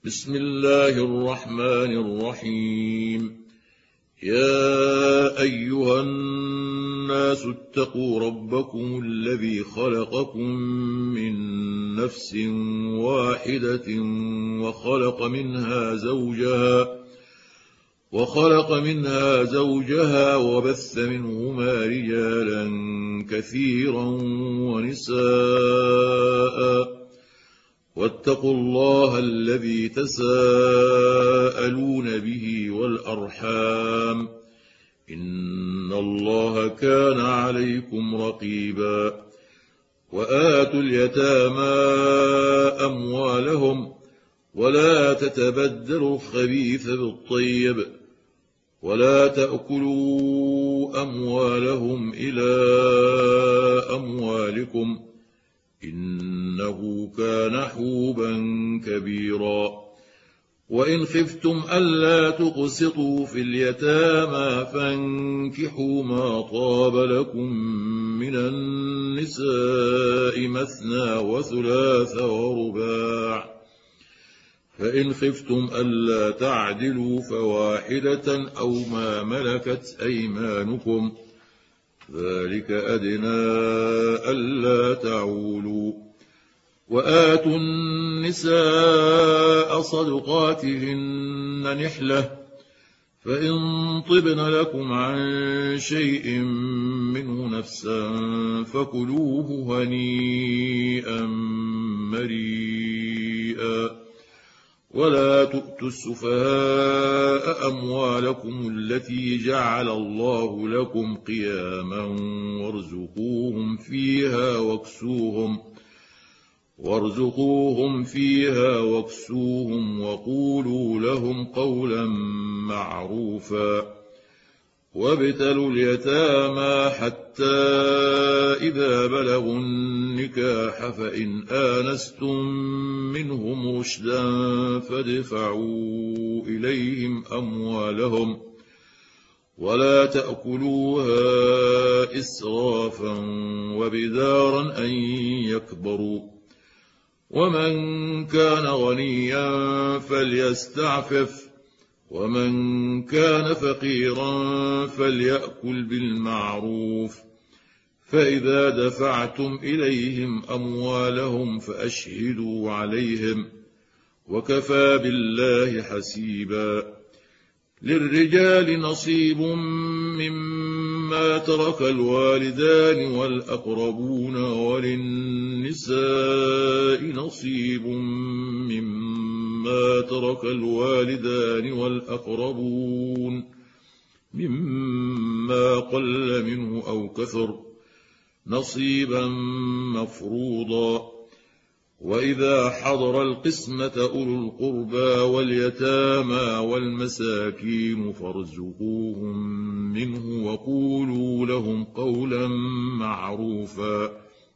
بسم الله الرحمن الرحيم. يا أيها الناس اتقوا ربكم الذي خلقكم من نفس واحدة وخلق منها زوجها وبث منهما رجالا كثيرا ونساء واتقوا الله الذي تساءلون به والأرحام إن الله كان عليكم رقيبا. وآتوا اليتامى أموالهم ولا تتبدلوا الخبيث بالطيب ولا تأكلوا أموالهم إلى أموالكم إنه كان حوبا كبيرا. وإن خفتم ألا تقسطوا في اليتامى فانكحوا ما طاب لكم من النساء مثنى وثلاث ورباع، فإن خفتم ألا تعدلوا فواحدة أو ما ملكت أيمانكم ذلك أدنى ألا تعولوا. وآتوا النساء صدقاتهن نحلة، فإن طبن لكم عن شيء منه نفسا فكلوه هنيئا مريئا. ولا تؤتوا السفهاء أموالكم التي جعل الله لكم قياما وارزقوهم فيها واكسوهم وقولوا لهم قولا معروفا. وابتلوا اليتامى حتى إذا بلغوا النكاح فإن آنستم منهم رشدا فادفعوا إليهم أموالهم ولا تأكلوها إسرافا وبدارا أن يكبروا. ومن كان غنيا فليستعفف ومن كان فقيرا فليأكل بالمعروف. فإذا دفعتم إليهم أموالهم فأشهدوا عليهم وكفى بالله حسيبا. للرجال نصيب مما ترك الوالدان والأقربون وللنساء نصيب مما ترك الوالدان والأقربون مما قل منه أو كثر نصيبا مفروضا. وإذا حضر القسمة أولو القربى واليتامى والمساكين فارزقوهم منه وقولوا لهم قولا معروفا.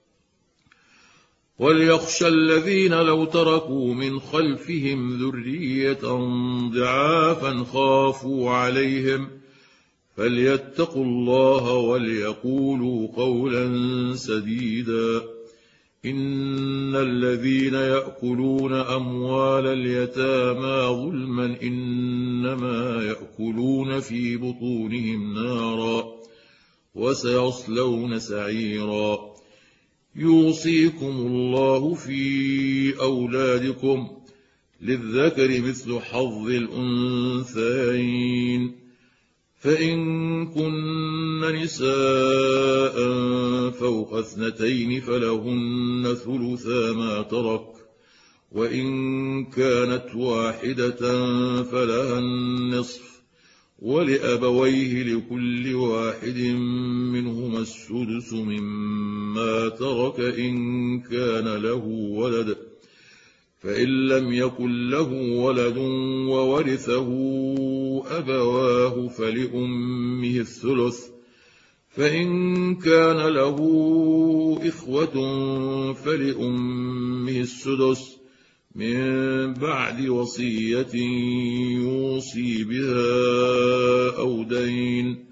وليخشى الذين لو تركوا من خلفهم ذرية ضعافا خافوا عليهم فليتقوا الله وليقولوا قولا سديدا. إن الذين يأكلون أموال اليتامى ظلما إنما يأكلون في بطونهم نارا وسيصلون سعيرا. يوصيكم الله في أولادكم للذكر مثل حظ الأنثيين، فإن كن نساء فوق 2 فلهن ثلثا ما ترك، وإن كانت واحدة فلها النصف، ولأبويه لكل واحد منهما السدس مما ترك إن كان له ولد، فإن لم يكن له ولد وورثه أبواه فلأمه الثلث، فإن كان له إخوة فلأمه السدس من بعد وصية يوصي بها أو دين.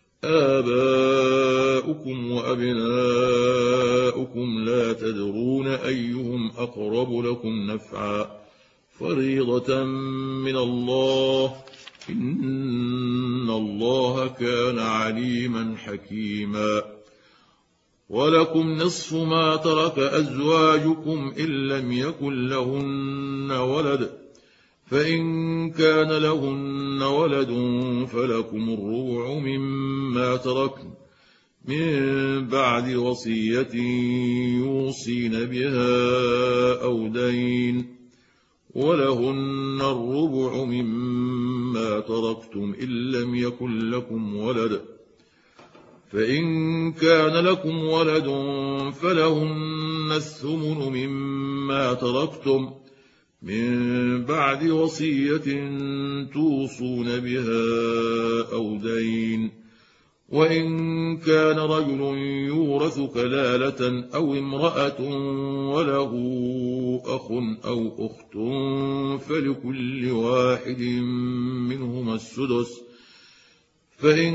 آباؤكم وأبناؤكم لا تدرون أيهم أقرب لكم نفعا فريضة من الله، إن الله كان عليما حكيما. ولكم نصف ما ترك أزواجكم إن لم يكن لهن ولد، فإن كان لهن ولد فلكم الربع مما تركن من بعد وصية يوصين بها أو دين، ولهن الربع مما تركتم إن لم يكن لكم ولد، فإن كان لكم ولد فلهن الثمن مما تركتم من بعد وصية توصون بها أو دين، وإن كان رجل يورث كلالة أو امرأة وله أخ أو أخت فلكل واحد منهما السدس، فإن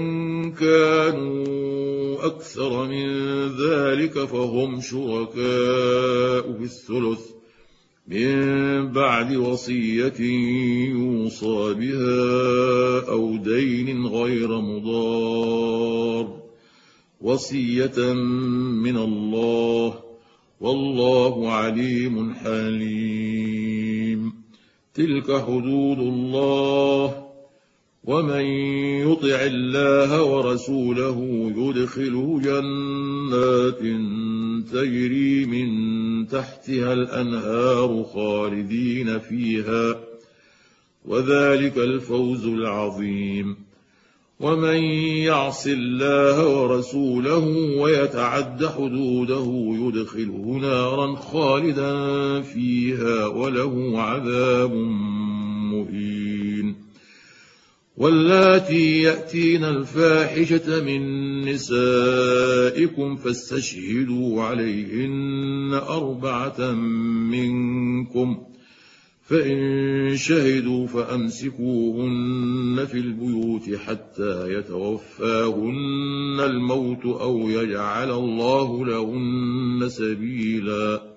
كانوا أكثر من ذلك فهم شركاء في الثلث من بعد وصية يوصى بها أو دين غير مضار، وصية من الله، والله عليم حليم. تلك حدود الله، ومن يطع الله ورسوله يدخله جنات تجري من تحتها الأنهار خالدين فيها، وذلك الفوز العظيم. ومن يعص الله ورسوله ويتعد حدوده يدخله نارا خالدا فيها وله عذاب مهين. واللاتي يأتين الفاحشة من نسائكم فاستشهدوا عليهن 4 منكم، فإن شهدوا فأمسكوهن في البيوت حتى يتوفاهن الموت أو يجعل الله لهن سبيلا.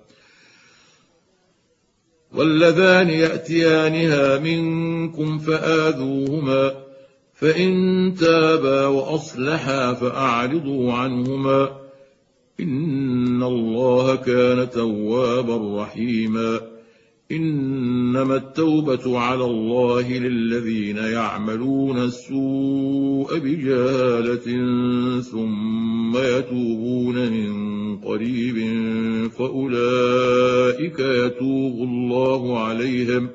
واللذان يأتيانها منكم فآذوهما، فإن تابا وأصلحا فأعرضوا عنهما، إن الله كان توابا رحيما. إنما التوبة على الله للذين يعملون السوء بجهالة ثم يتوبون من قريب فأولئك يتوب الله عليهم،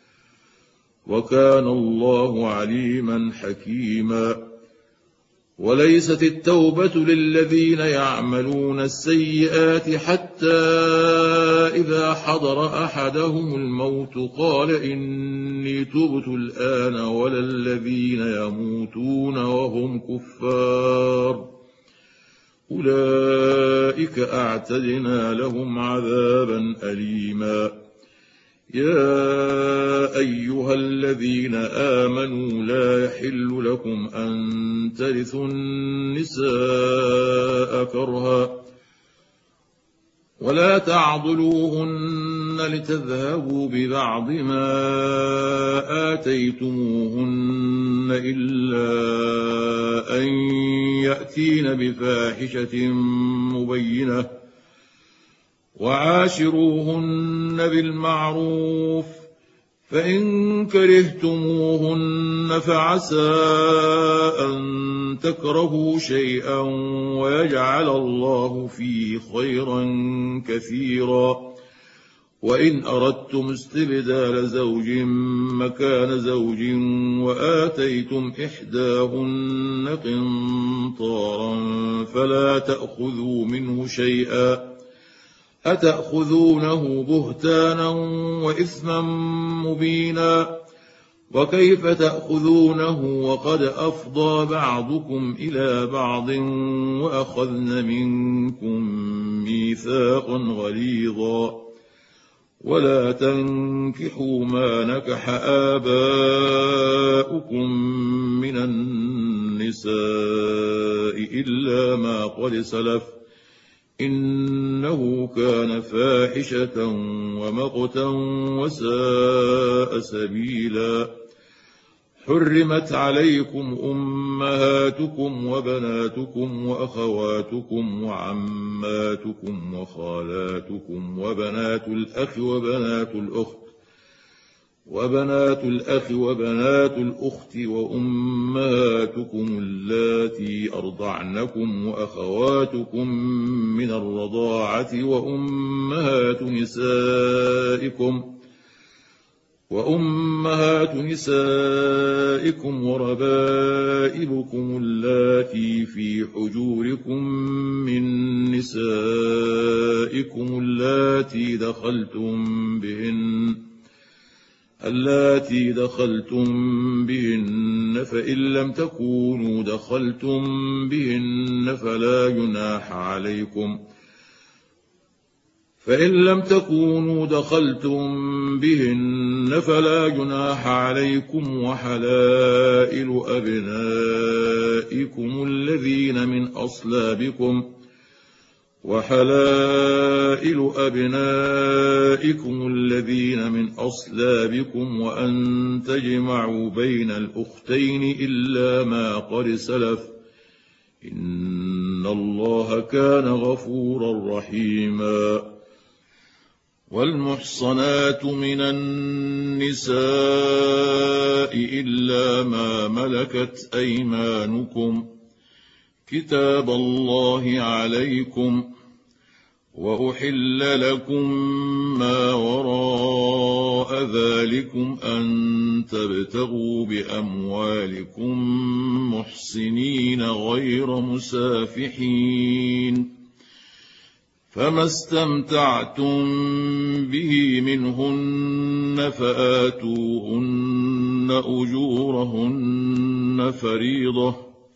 وكان الله عليما حكيما. وليست التوبة للذين يعملون السيئات حتى إذا حضر أحدهم الموت قال إني تبت الآن، ولا الذين يموتون وهم كفار، أولئك أعتدنا لهم عذابا أليما. يا أيها الذين آمنوا لا يحل لكم أن ترثوا النساء كرها، ولا تعضلوهن لتذهبوا ببعض ما آتيتموهن إلا أن يأتين بفاحشة مبينة، وعاشروهن بالمعروف، فإن كرهتموهن فعسى أن تكرهوا شيئا ويجعل الله فيه خيرا كثيرا. وإن أردتم استبدال زوج مكان زوج وآتيتم إحداهن قنطارا فلا تأخذوا منه شيئا، أتأخذونه بهتانا وإثما مبينا، وكيف تأخذونه وقد أفضى بعضكم إلى بعض وأخذن منكم ميثاقا غليظا. ولا تنكحوا ما نكح آباؤكم من النساء إلا ما قد سلف، إنه كان فاحشة ومقتا وساء سبيلا. حرمت عليكم أمهاتكم وبناتكم وأخواتكم وعماتكم وخالاتكم وبنات الأخ وبنات الأخت وأمهاتكم اللاتي أرضعنكم وأخواتكم من الرضاعة وأمهات نسائكم وربائبكم اللاتي في حجوركم من نسائكم اللاتي دخلتم بهن فإن لم تكونوا دخلتم بهن فلا جناح عليكم وحلائل أبنائكم الذين من أصلابكم وأن تجمعوا بين الأختين إلا ما قد سلف إن الله كان غفورا رحيما. والمحصنات من النساء إلا ما ملكت أيمانكم كتاب الله عليكم، وأحل لكم ما وراء ذلكم أن تبتغوا بأموالكم محصنين غير مسافحين، فما استمتعتم به منهن فآتوهن أجورهن فريضة،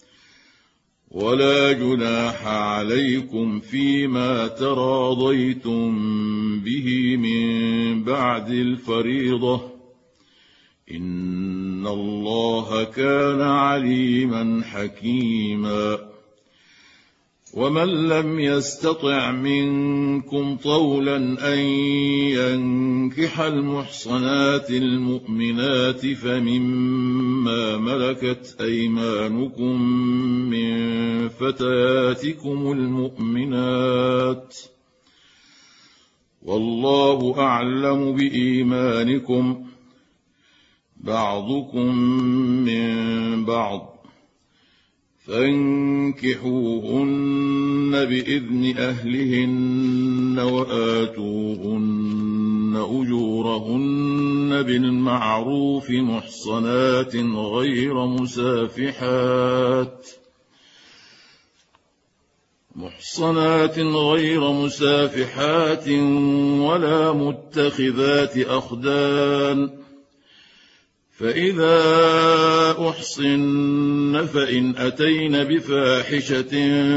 ولا جناح عليكم فيما تراضيتم به من بعد الفريضة، إن الله كان عليما حكيما. ومن لم يستطع منكم طولا أن ينكح المحصنات المؤمنات فمما ملكت أيمانكم من فتياتكم المؤمنات، والله أعلم بإيمانكم، بعضكم من بعض، فانكحوهن بإذن أهلهن وآتوهن أجورهن بالمعروف محصنات غير مسافحات ولا متخذات أخدان، فإذا أحصن فإن أتين بفاحشة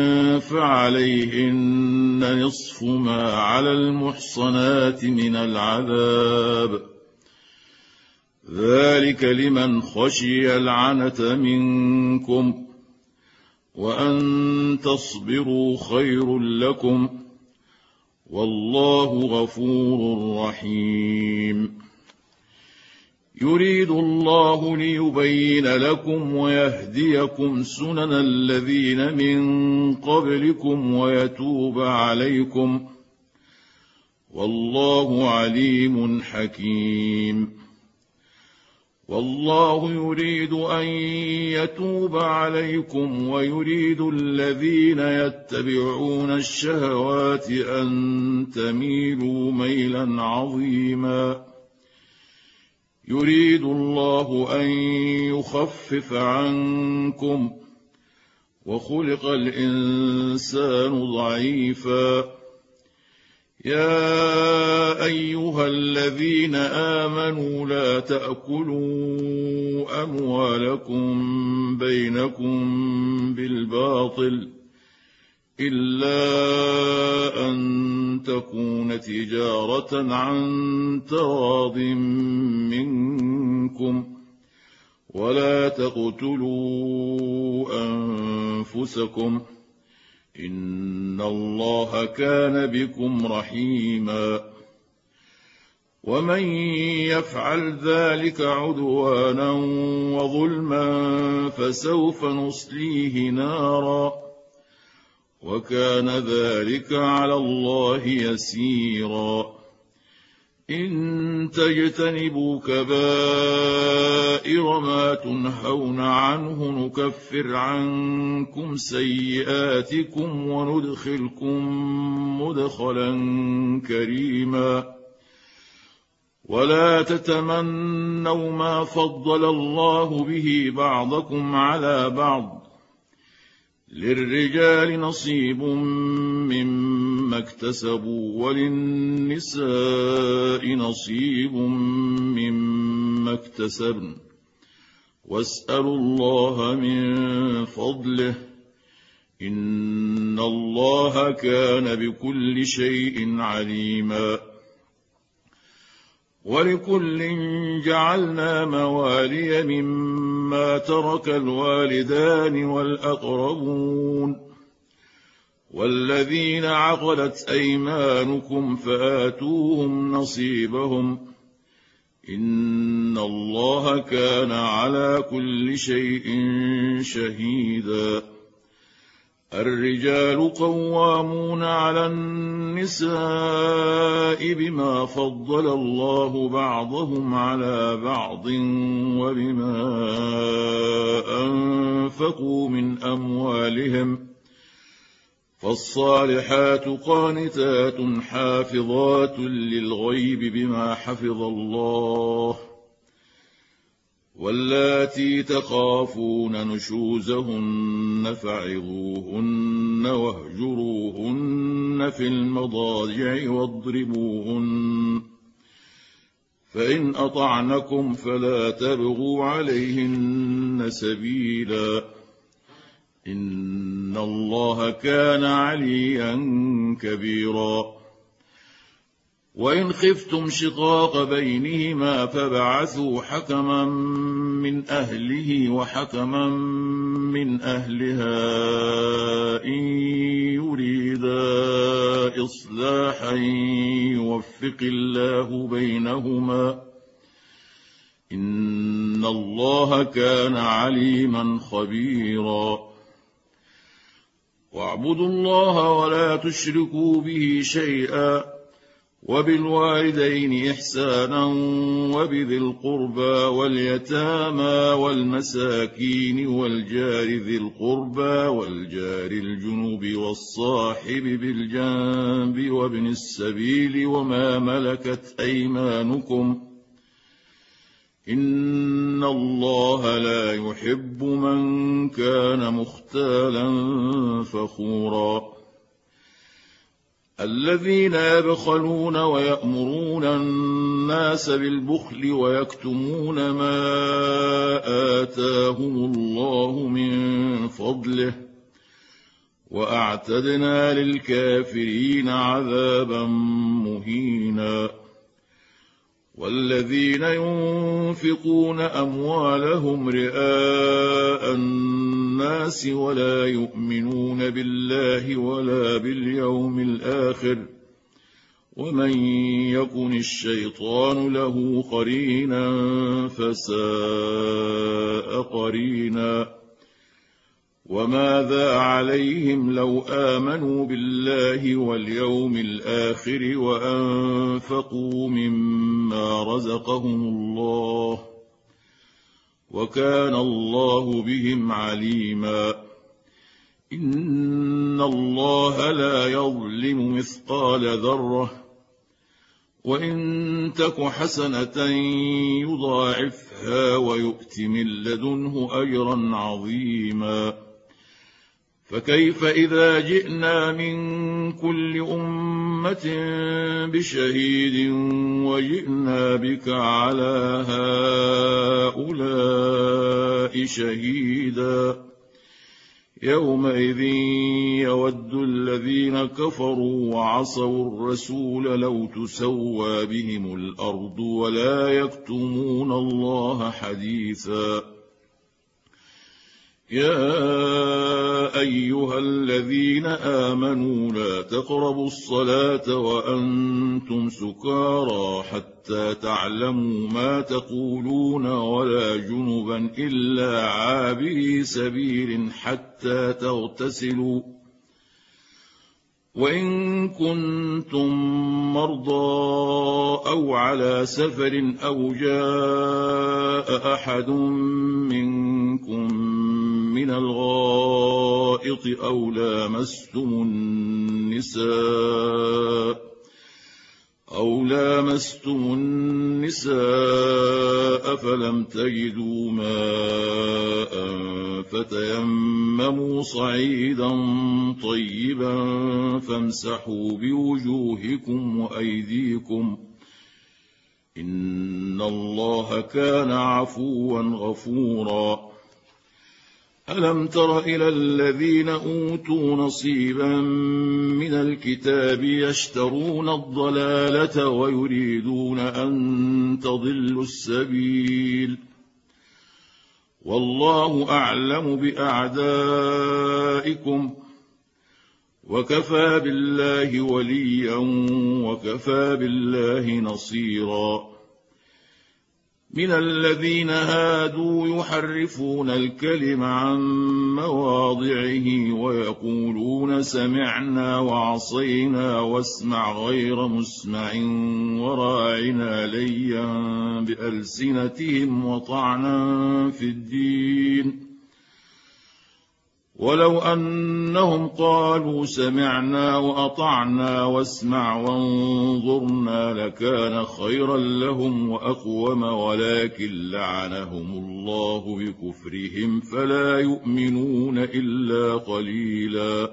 فعليهن نصف ما على المحصنات من العذاب، ذلك لمن خشي العنة منكم، وأن تصبروا خير لكم، والله غفور رحيم. يريد الله ليبين لكم ويهديكم سنن الذين من قبلكم ويتوب عليكم، والله عليم حكيم. والله يريد أن يتوب عليكم ويريد الذين يتبعون الشهوات أن تميلوا ميلا عظيما. يريد الله أن يخفف عنكم، وخلق الإنسان ضعيفا. يا أيها الذين آمنوا لا تأكلوا أموالكم بينكم بالباطل إلا أن تكون تجارة عن تراض منكم، ولا تقتلوا أنفسكم، إن الله كان بكم رحيما ومن يفعل ذلك عدوانا وظلما فسوف نصليه نارا وكان ذلك على الله يسيرا إن تجتنبوا كبائر ما تنهون عنه نكفر عنكم سيئاتكم وندخلكم مدخلا كريما ولا تتمنوا ما فضل الله به بعضكم على بعض للرجال نصيب مما اكتسبوا وللنساء نصيب مما اكتسبن واسألوا الله من فضله إن الله كان بكل شيء عليما ولكل جعلنا موالي مما ترك الوالدان والأقربون والذين عقدت أيمانكم فآتوهم نصيبهم إن الله كان على كل شيء شهيدا الرجال قوامون على النساء بما فضل الله بعضهم على بعض وبما أنفقوا من أموالهم فالصالحات قانتات حافظات للغيب بما حفظ الله واللاتي تخافون نشوزهن فعظوهن واهجروهن في المضاجع واضربوهن فإن أطعنكم فلا تبغوا عليهن سبيلا إن الله كان عليا كبيرا وإن خفتم شقاق بينهما فبعثوا حكما من أهله وحكما من أهلها إن يريدا إصلاحا يوفق الله بينهما إن الله كان عليما خبيرا واعبدوا الله ولا تشركوا به شيئا وبالوالدين إحسانا وبذي القربى واليتامى والمساكين والجار ذي القربى والجار الجنوب والصاحب بالجنب وابن السبيل وما ملكت أيمانكم إن الله لا يحب من كان مختالا فخورا الذين يبخلون ويأمرون الناس بالبخل ويكتمون ما آتاهم الله من فضله وأعتدنا للكافرين عذابا مهينا والذين ينفقون أموالهم رئاء الناس ولا يؤمنون بالله ولا باليوم الآخر ومن يكن الشيطان له قرينا فساء قرينا وماذا عليهم لو آمنوا بالله واليوم الآخر وأنفقوا مما رزقهم الله وكان الله بهم عليما إن الله لا يظلم مثقال ذرة وإن تك حسنة يضاعفها ويؤت من لدنه أجرا عظيما فكيف إذا جئنا من كل أمة بشهيد وجئنا بك على هؤلاء شهيدا يومئذ يود الذين كفروا وعصوا الرسول لو تسوى بهم الأرض ولا يكتمون الله حديثا يا أيها الذين آمنوا لا تقربوا الصلاة وأنتم سكارى حتى تعلموا ما تقولون ولا جنبا إلا عابري سبيل حتى تغتسلوا وإن كنتم مرضى أو على سفر أو جاء أحد منكم من الغائط أو لامستم النساء فلم تجدوا ماء فتيمموا صعيدا طيبا فامسحوا بوجوهكم وأيديكم إن الله كان عفوا غفورا ألم تر إلى الذين أوتوا نصيبا من الكتاب يشترون الضلالة ويريدون أن تضلوا السبيل والله أعلم بأعدائكم وكفى بالله وليا وكفى بالله نصيرا من الذين هادوا يحرفون الكلم عن مواضعه ويقولون سمعنا وعصينا واسمع غير مسمع وراعنا ليا بألسنتهم وطعنا في الدين ولو أنهم قالوا سمعنا وأطعنا واسمع وانظرنا لكان خيرا لهم وأقوم ولكن لعنهم الله بكفرهم فلا يؤمنون إلا قليلا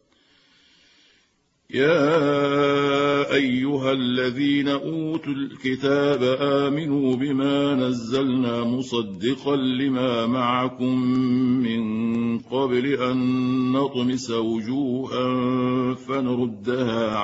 يا أيها الذين أوتوا الكتاب آمنوا بما نزلنا مصدقا لما معكم من قبل أن نطمس وجوها فنردها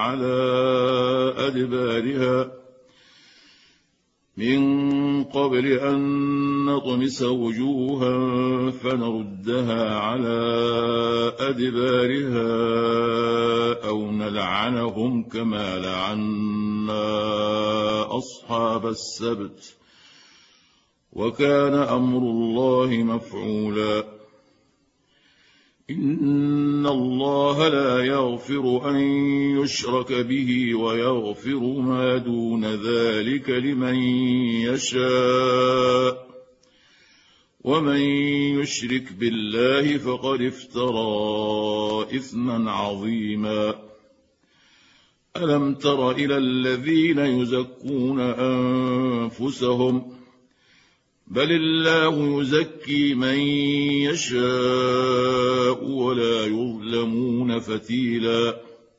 على أدبارها أو نلعنهم كما لعنا أصحاب السبت وكان أمر الله مفعولا إن الله لا يغفر أن يشرك به ويغفر ما دون ذلك لمن يشاء ومن يشرك بالله فقد افترى إثما عظيما ألم تر إلى الذين يزكون أنفسهم بل الله يزكي من يشاء ولا يظلمون فتيلا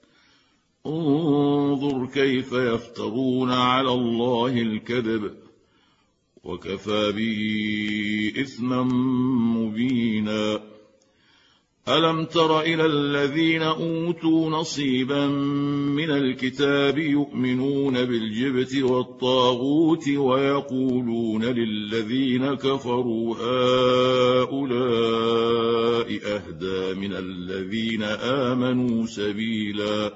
انظر كيف يفترون على الله الكذب وكفى به إثما مبينا ألم تر إلى الذين أوتوا نصيبا من الكتاب يؤمنون بالجبت والطاغوت ويقولون للذين كفروا هؤلاء أهدى من الذين آمنوا سبيلا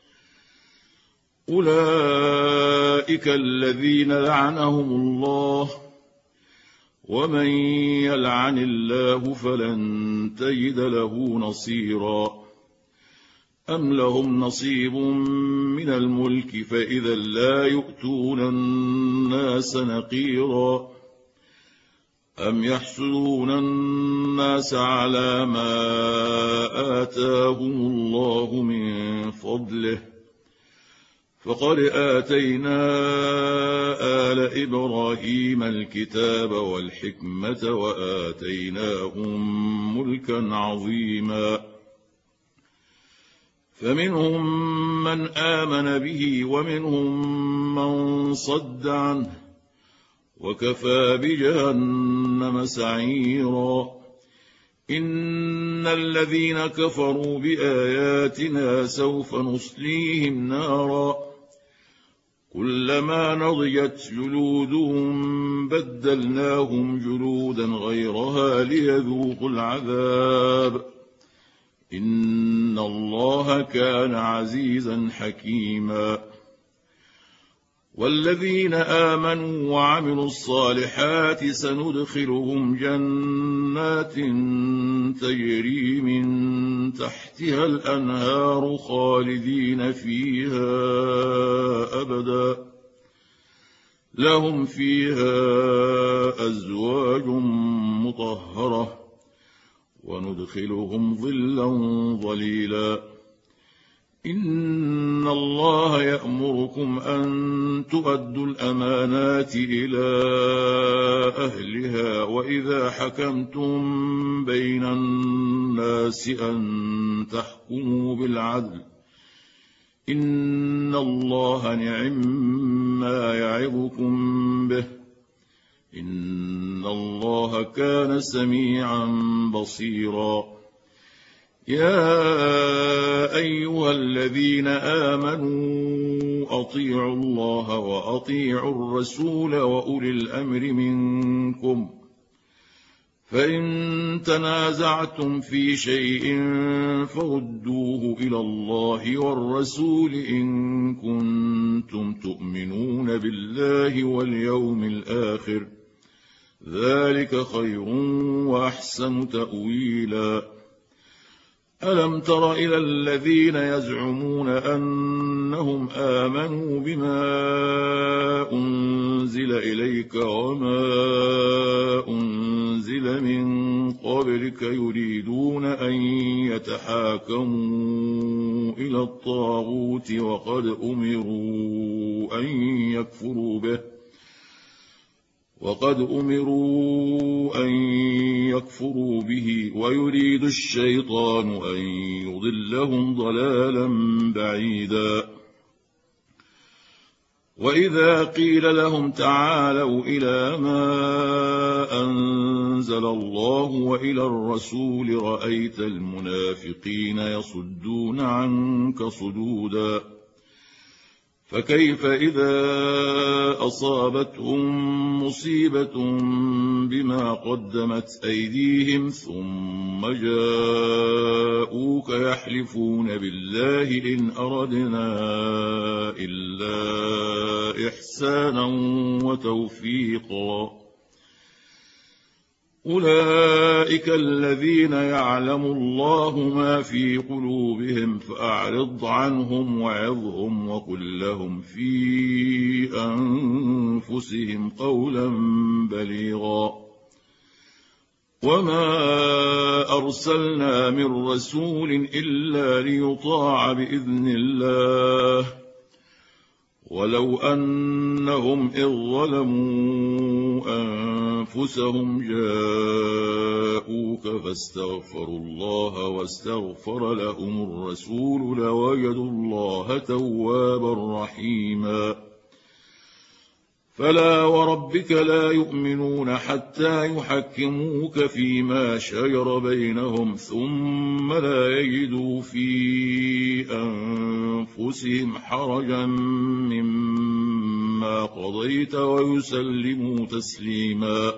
أولئك الذين لعنهم الله ومن يلعن الله فلن تجد له نصيرا أم لهم نصيب من الملك فإذا لا يؤتون الناس نقيرا أم يحسدون الناس على ما آتاهم الله من فضله فقد آتينا آل إبراهيم الكتاب والحكمة وآتيناهم ملكا عظيما فمنهم من آمن به ومنهم من صد عنه وكفى بجهنم سعيرا إن الذين كفروا بآياتنا سوف نصليهم نارا كلما نضجت جلودهم بدلناهم جلودا غيرها ليذوقوا العذاب إن الله كان عزيزا حكيما. والذين آمنوا وعملوا الصالحات سندخلهم جنات تجري من تحتها الأنهار خالدين فيها أبدا، لهم فيها أزواج مطهرة، وندخلهم ظلا ظليلا. إن الله يأمركم أن تؤدوا الأمانات إلى أهلها، وإذا حكمتم بين الناس أن تحكموا بالعدل، إن الله نعم-ما يعظكم به، إن الله كان سميعا بصيرا. يا أيها الذين آمنوا أطيعوا الله وأطيعوا الرسول وأولي الأمر منكم، فإن تنازعتم في شيء فردوه إلى الله والرسول إن كنتم تؤمنون بالله واليوم الآخر، ذلك خير وأحسن تأويلا. ألم تر إلى الذين يزعمون أنهم آمنوا بما أنزل إليك وما أنزل من قبلك يريدون أن يتحاكموا إلى الطاغوت وقد أمروا أن يكفروا به ويريد الشيطان أن يضلهم ضلالا بعيدا. وإذا قيل لهم تعالوا إلى ما أنزل الله وإلى الرسول رأيت المنافقين يصدون عنك صدودا. فكيف إذا أصابتهم مصيبة بما قدمت أيديهم ثم جاءوك يحلفون بالله إن أردنا إلا إحسانا وتوفيقا. أولئك الذين يعلم الله ما في قلوبهم فأعرض عنهم وعظهم وقل لهم في أنفسهم قولا بليغا. وما أرسلنا من رسول إلا ليطاع بإذن الله، ولو أنهم إذ ظلموا أنفسهم جاءوك فاستغفروا الله واستغفر لهم الرسول لوجدوا الله توابا رحيما. فلا وربك لا يؤمنون حتى يحكموك فيما شجر بينهم ثم لا يجدوا في أنفسهم حرجا مما قضيت ويسلموا تسليما.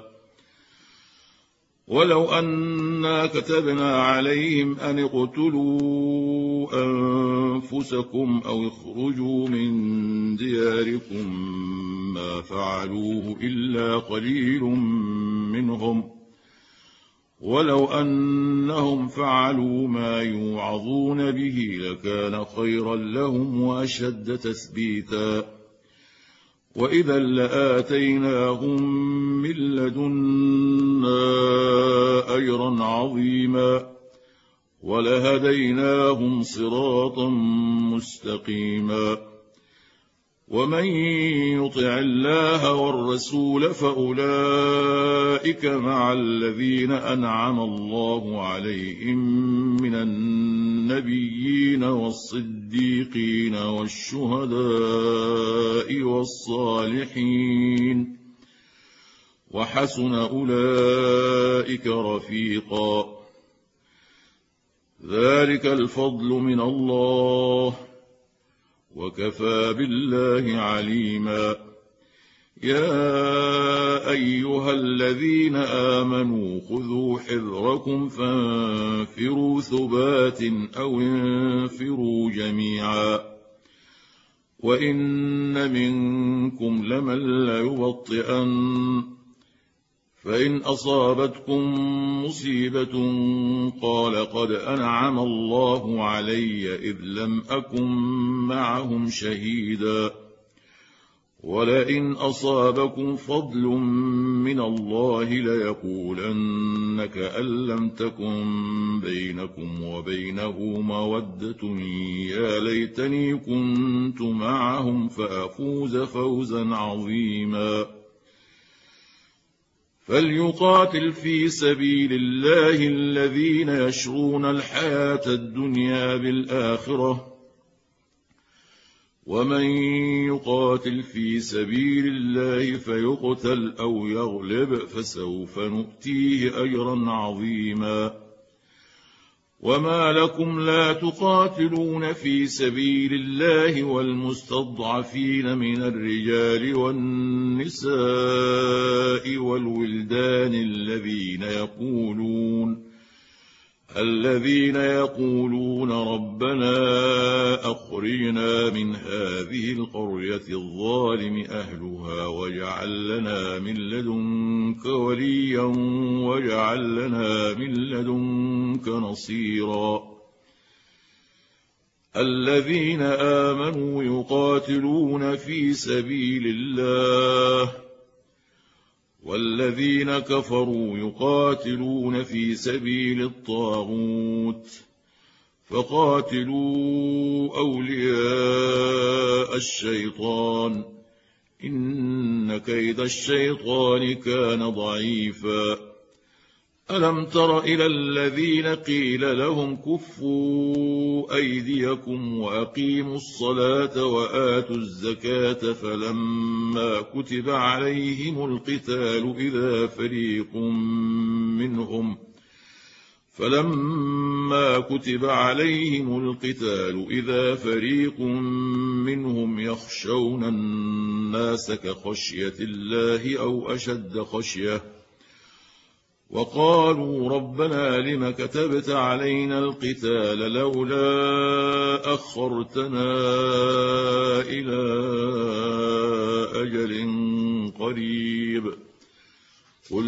ولو أنا كتبنا عليهم أن اقتلوا أنفسكم أو اخرجوا من دياركم ما فعلوه إلا قليل منهم، ولو أنهم فعلوا ما يوعظون به لكان خيرا لهم وأشد تثبيتا. وإذا لآتيناهم من لدنا أجرا عظيما ولهديناهم صراطا مستقيما. ومن يطع الله والرسول فأولئك مع الذين أنعم الله عليهم من النبيين والصديقين والشهداء والصالحين، وحسن أولئك رفيقا. ذلك الفضل من الله وكفى بالله عليما. يا أيها الذين آمنوا خذوا حذركم فانفروا ثبات أو انفروا جميعا وإن منكم لمن ليبطئن فإن أصابتكم مصيبة قال قد أنعم الله علي إذ لم أكن معهم شهيدا ولئن أصابكم فضل من الله ليقولن كأن لم تكن بينكم وبينه مودة يا ليتني كنت معهم فأفوز فوزا عظيما فليقاتل في سبيل الله الذين يشرون الحياة الدنيا بالآخرة ومن يقاتل في سبيل الله فيقتل أو يغلب فسوف نؤتيه أجرا عظيما وما لكم لا تقاتلون في سبيل الله والمستضعفين من الرجال والنساء والولدان الذين يقولون ربنا أخرجنا من هذه القرية الظالم أهلها واجعل لنا من لدنك وليا واجعل لنا من لدنك نصيرا الذين آمنوا يقاتلون في سبيل الله والذين كفروا يقاتلون في سبيل الطاغوت فقاتلوا أولياء الشيطان إن كيد الشيطان كان ضعيفا ألم تر إلى الذين قيل لهم كفوا أيديكم وأقيموا الصلاة وآتوا الزكاة فلما كتب عليهم القتال إذا فريق منهم يخشون الناس كخشية الله أو أشد خشية وقالوا ربنا لم كتبت علينا القتال لولا أخرتنا إلى أجل قريب قل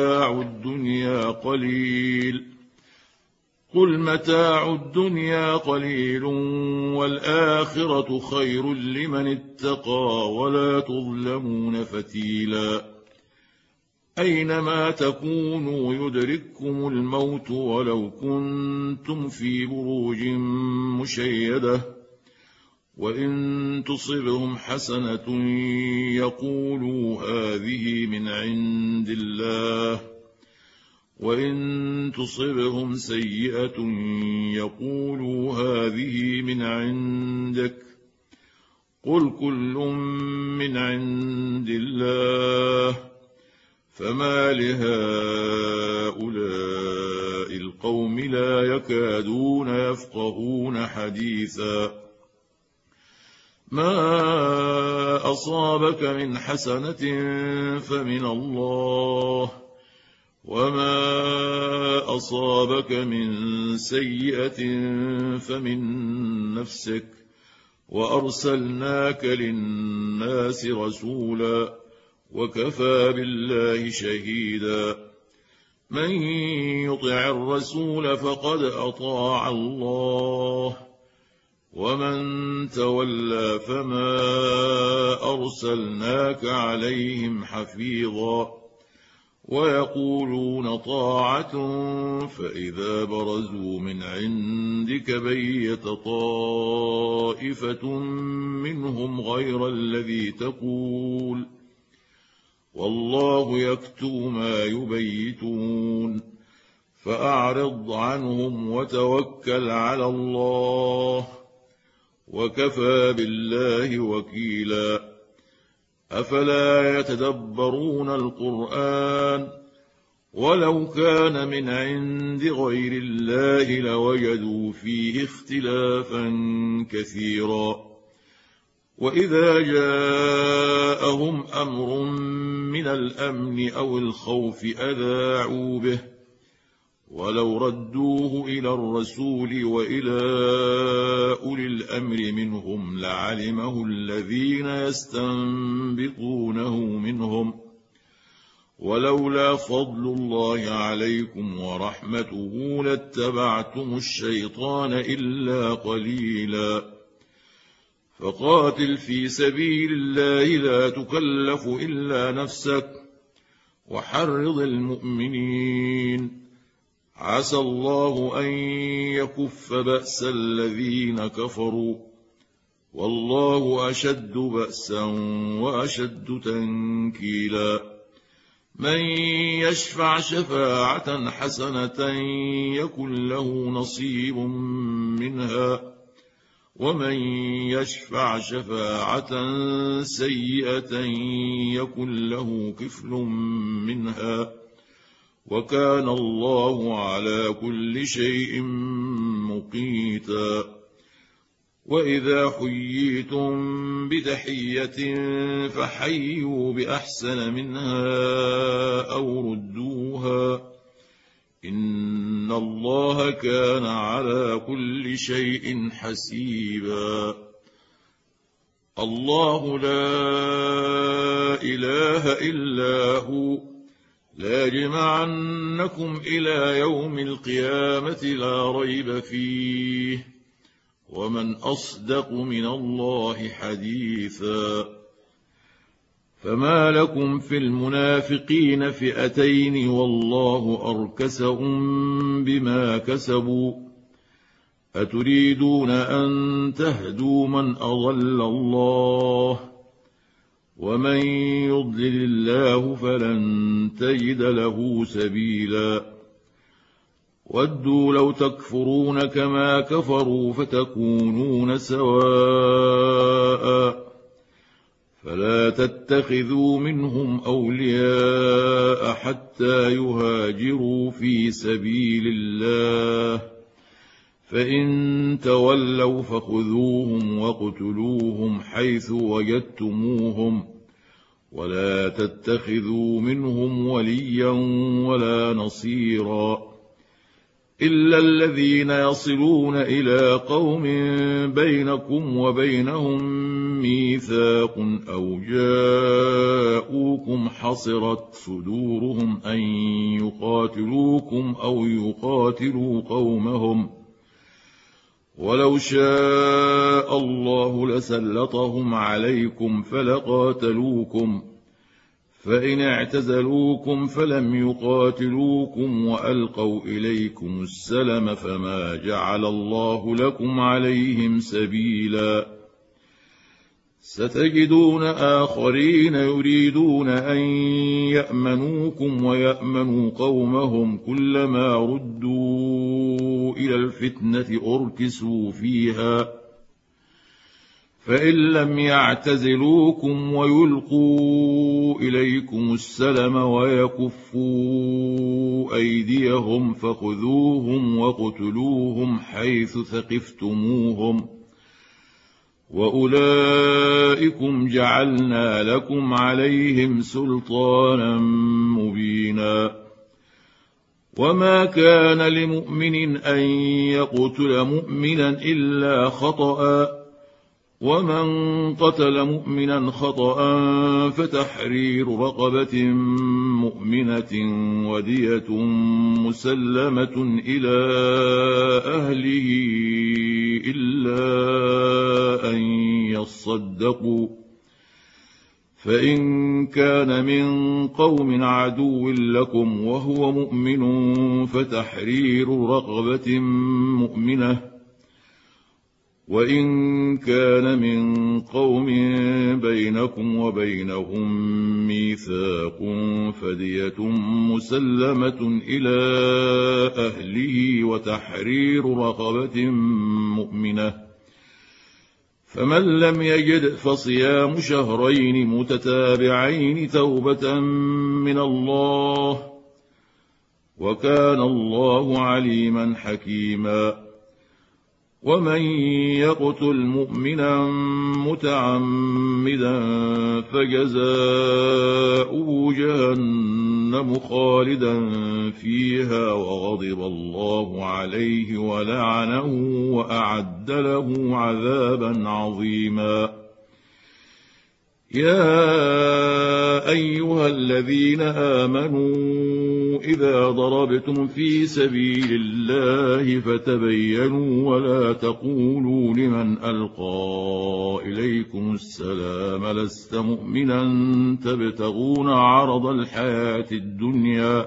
متاع الدنيا قليل والآخرة خير لمن اتقى ولا تظلمون فتيلا أينما تكونوا يدرككم الموت ولو كنتم في بروج مشيدة وإن تصبهم حسنة يقولوا هذه من عند الله وإن تصبهم سيئة يقولوا هذه من عندك قل كل من عند الله فما لهؤلاء القوم لا يكادون يفقهون حديثا ما أصابك من حسنة فمن الله وما أصابك من سيئة فمن نفسك وأرسلناك للناس رسولا وكفى بالله شهيدا من يطع الرسول فقد أطاع الله ومن تولى فما أرسلناك عليهم حفيظا ويقولون طاعة فإذا برزوا من عندك بيت طائفة منهم غير الذي تقول والله يكتب ما يبيتون فأعرض عنهم وتوكل على الله وكفى بالله وكيلا أفلا يتدبرون القرآن ولو كان من عند غير الله لوجدوا فيه اختلافا كثيرا وإذا جاءهم أمر من الأمن أو الخوف أذاعوا به ولو ردوه إلى الرسول وإلى أولي الأمر منهم لعلمه الذين يستنبطونه منهم، ولولا فضل الله عليكم ورحمته لاتبعتم الشيطان إلا قليلا. فقاتل في سبيل الله لا تكلف إلا نفسك وحرض المؤمنين، عسى الله أن يكف بأس الذين كفروا، والله أشد بأسا وأشد تنكيلا. من يشفع شفاعة حسنة يكن له نصيب منها، ومن يشفع شفاعة سيئة يكن له كفل منها، وكان الله على كل شيء مقيتا. وإذا حييتم بتحية فحيوا بأحسن منها أو ردوها، إن الله كان على كل شيء حسيبا. الله لا إله إلا هو ليجمعنكم إلى يوم القيامة لا ريب فيه، ومن أصدق من الله حديثا. فما لكم في المنافقين فئتين والله أركسهم بما كسبوا، أتريدون أن تهدوا من أضل الله، ومن يضلل الله فلن تجد له سبيلا. ودوا لو تكفرون كما كفروا فتكونون سواء، فلا تتخذوا منهم أولياء حتى يهاجروا في سبيل الله، فإن تولوا فخذوهم واقتلوهم حيث وجدتموهم، ولا تتخذوا منهم وليا ولا نصيرا، إلا الذين يصلون إلى قوم بينكم وبينهم ميثاق أو جاءوكم حصرت صدورهم أن يقاتلوكم أو يقاتلوا قومهم، ولو شاء الله لسلطهم عليكم فلقاتلوكم، فإن اعتزلوكم فلم يقاتلوكم وألقوا إليكم السلم فما جعل الله لكم عليهم سبيلا. ستجدون آخرين يريدون أن يأمنوكم ويأمنوا قومهم، كلما ردوا إلى الفتنة أركسوا فيها، فإن لم يعتزلوكم ويلقوا إليكم السلم ويكفوا أيديهم فخذوهم واقتلوهم حيث ثقفتموهم، وأولئكم جعلنا لكم عليهم سلطانا مبينا. وما كان لمؤمن أن يقتل مؤمنا إلا خطأ، ومن قتل مؤمنا خطأ فتحرير رقبة مؤمنة ودية مسلمة إلى أهله إلا أن يصدقوا، فإن كان من قوم عدو لكم وهو مؤمن فتحرير رقبة مؤمنة، وإن كان من قوم بينكم وبينهم ميثاق فدية مسلمة إلى أهله وتحرير رقبة مؤمنة، فمن لم يجد فصيام شهرين متتابعين توبة من الله، وكان الله عليما حكيما. ومن يقتل مؤمنا متعمدا فجزاؤه جهنم خالدا فيها وغضب الله عليه ولعنه وأعد له عذابا عظيما. يا أيها الذين آمنوا إذا ضربتم في سبيل الله فتبينوا ولا تقولوا لمن ألقى إليكم السلام لست مؤمنا تبتغون عرض الحياة الدنيا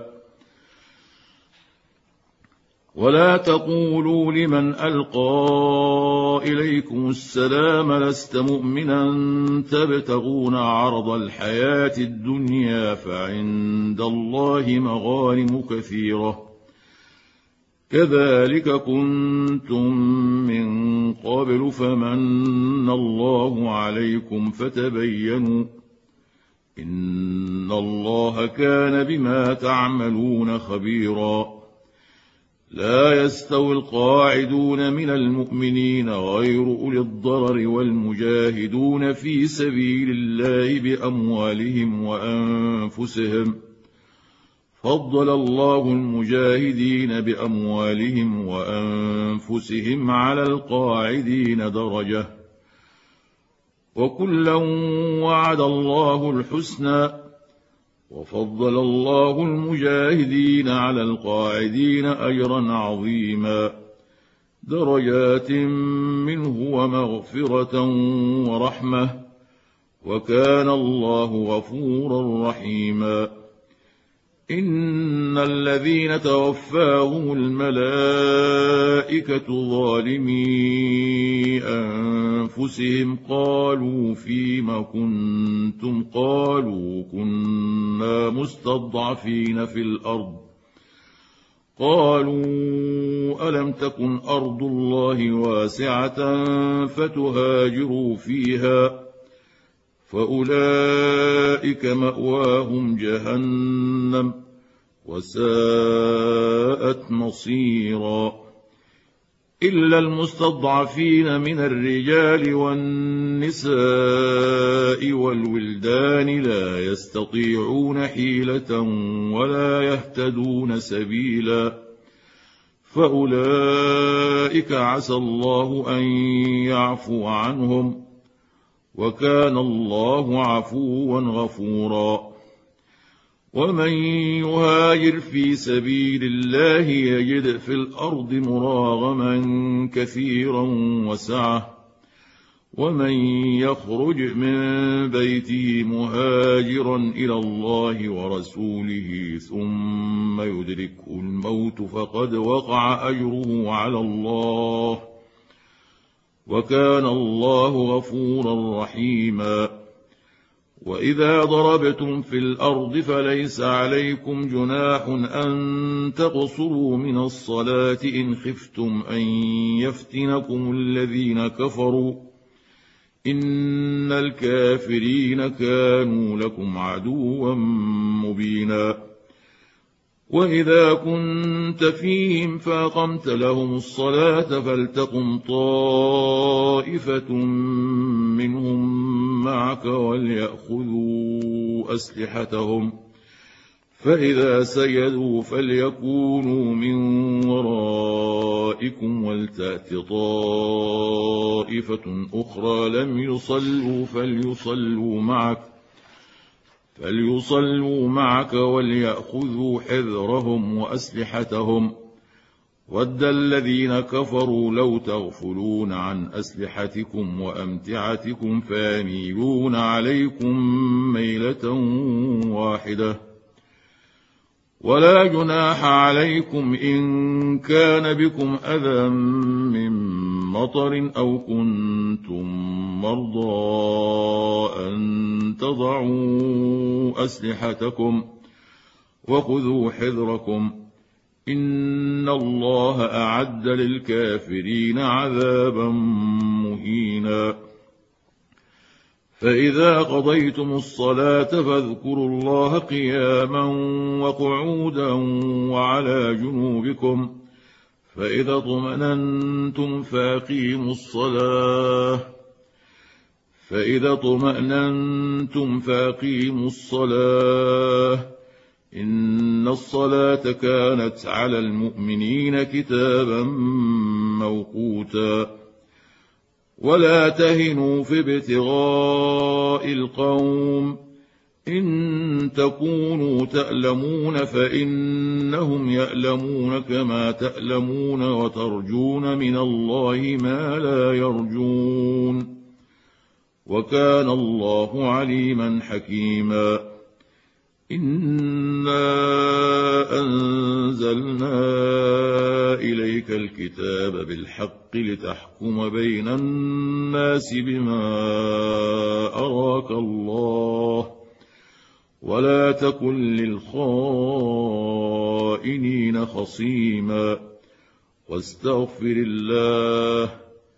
ولا تقولوا لمن ألقى إليكم السلام لست مؤمنا تبتغون عرض الحياة الدنيا فعند الله مغانم كثيرة كذلك كنتم من قبل فمن الله عليكم فتبينوا إن الله كان بما تعملون خبيرا. لا يستوي القاعدون من المؤمنين غير أولي الضرر والمجاهدون في سبيل الله بأموالهم وأنفسهم فضل الله المجاهدين بأموالهم وأنفسهم على القاعدين درجة وكلا وعد الله الحسنى وفضل الله المجاهدين على القاعدين أجرا عظيما درجات منه ومغفرة ورحمة وكان الله غفورا رحيما. إن الذين توفاهم الملائكة ظالمي أنفسهم قالوا فيم كنتم قالوا كنا مستضعفين في الأرض قالوا ألم تكن أرض الله واسعة فتهاجروا فيها فأولئك مأواهم جهنم وساءت مصيرا. إلا المستضعفين من الرجال والنساء والولدان لا يستطيعون حيلة ولا يهتدون سبيلا فأولئك عسى الله أن يعفو عنهم وكان الله عفوا غفورا. ومن يهاجر في سبيل الله يجد في الأرض مراغما كثيرا وسعة ومن يخرج من بيته مهاجرا إلى الله ورسوله ثم يدركه الموت فقد وقع أجره على الله وكان الله غفورا رحيما. وإذا ضربتم في الأرض فليس عليكم جناح أن تقصروا من الصلاة إن خفتم أن يفتنكم الذين كفروا إن الكافرين كانوا لكم عدوا مبينا. وإذا كنت فيهم فأقمت لهم الصلاة فلتقم طائفة منهم معك وليأخذوا أسلحتهم فإذا سجدوا فليكونوا من ورائكم ولتأت طائفة أخرى لم يصلوا فليصلوا معك وليأخذوا حذرهم وأسلحتهم ود الذين كفروا لو تغفلون عن أسلحتكم وأمتعتكم فيميلون عليكم ميلة واحدة. ولا جناح عليكم إن كان بكم أذى من مطر أو كنتم مرضى أن تضعوا أسلحتكم وخذوا حذركم إن الله أعد للكافرين عذابا مهينا. فإذا قضيتم الصلاة فاذكروا الله قياما وقعودا وعلى جنوبكم فإذا اطمأننتم فأقيموا الصلاة إن الصلاة كانت على المؤمنين كتابا موقوتا ولا تهنوا في ابتغاء القوم إن تكونوا تألمون فإنهم يألمون كما تألمون وترجون من الله ما لا يرجون وكان الله عليما حكيما إنا أنزلنا إليك الكتاب بالحق لتحكم بين الناس بما أراك الله ولا تكن للخائنين خصيما واستغفر الله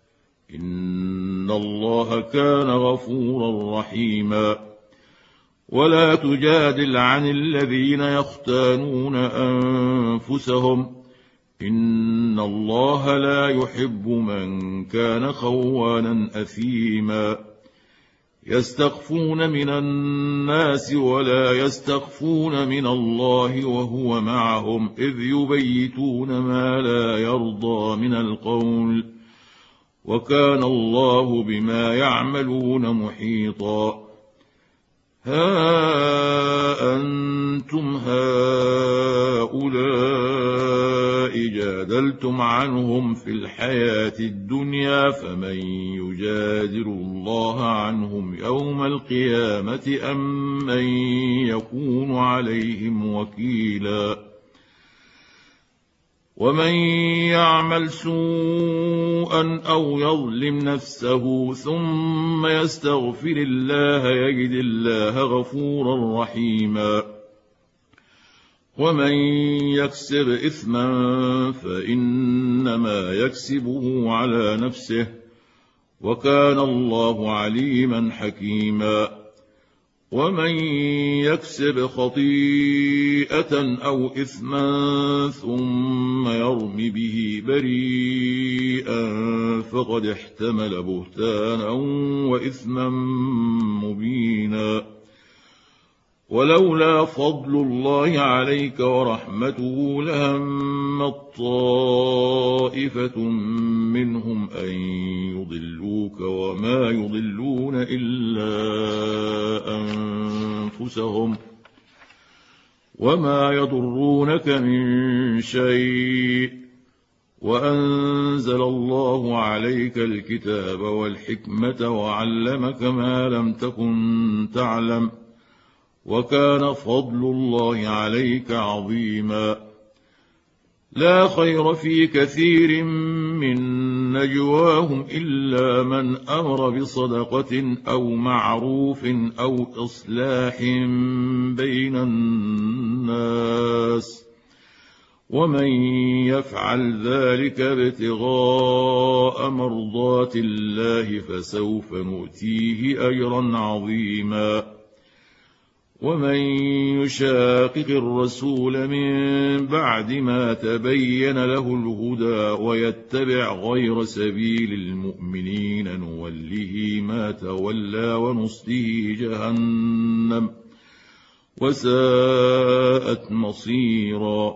إن الله كان غفورا رحيما ولا تجادل عن الذين يختانون أنفسهم إن الله لا يحب من كان خوانا أثيما يستخفون من الناس ولا يستخفون من الله وهو معهم إذ يبيتون ما لا يرضى من القول وكان الله بما يعملون محيطا ها أنتم هؤلاء جادلتم عنهم في الحياة الدنيا فمن يجادل الله عنهم يوم القيامة أم من يكون عليهم وكيلا ومن يعمل سوءا أو يظلم نفسه ثم يستغفر الله يجد الله غفورا رحيما ومن يكسب إثما فإنما يكسبه على نفسه وكان الله عليما حكيما ومن يكسب خطيئة أو إثما ثم يرم به بريئا فقد احتمل بهتانا وإثما مبينا ولولا فضل الله عليك ورحمته لهم طائفة منهم أن يضلوك وما يضلون إلا أنفسهم وما يضرونك من شيء وأنزل الله عليك الكتاب والحكمة وعلمك ما لم تكن تعلم وكان فضل الله عليك عظيما لا خير في كثير من نجواهم إلا من أمر بصدقة أو معروف أو إصلاح بين الناس ومن يفعل ذلك ابتغاء مرضات الله فسوف نؤتيه أجرا عظيما ومن يشاقق الرسول من بعد ما تبين له الهدى ويتبع غير سبيل المؤمنين نوله ما تولى ونصله جهنم وساءت مصيرا